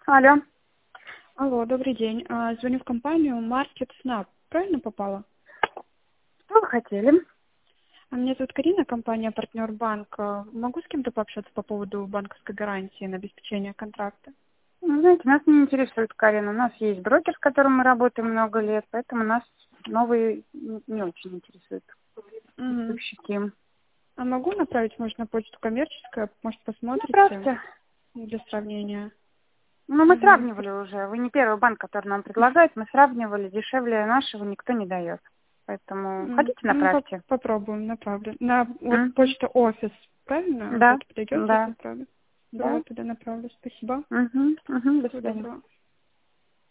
Алло. Алло, добрый день. Звоню в компанию Market Snap. Правильно попала? Что вы хотели? Меня зовут Карина, компания «Партнер Банк». Могу с кем-то пообщаться по поводу банковской гарантии на обеспечение контракта? Ну, знаете, нас не интересует Карина. У нас есть брокер, с которым мы работаем много лет, поэтому нас новые не очень интересуют Угу. поставщики. А могу направить, может, на почту коммерческая? Может, посмотрите Направьте. для сравнения? Ну, мы Угу. сравнивали уже. Вы не первый банк, который нам предлагает. Мы сравнивали. Дешевле нашего никто не дает. Поэтому хотите, Ну, направьте. попробуем, направлю. На вот Мгм. почту офис, правильно? Да, Вот подойдет, сейчас да, направлю. да. Добро, тогда направлю. Спасибо. Угу. Угу. До Всего свидания. доброго.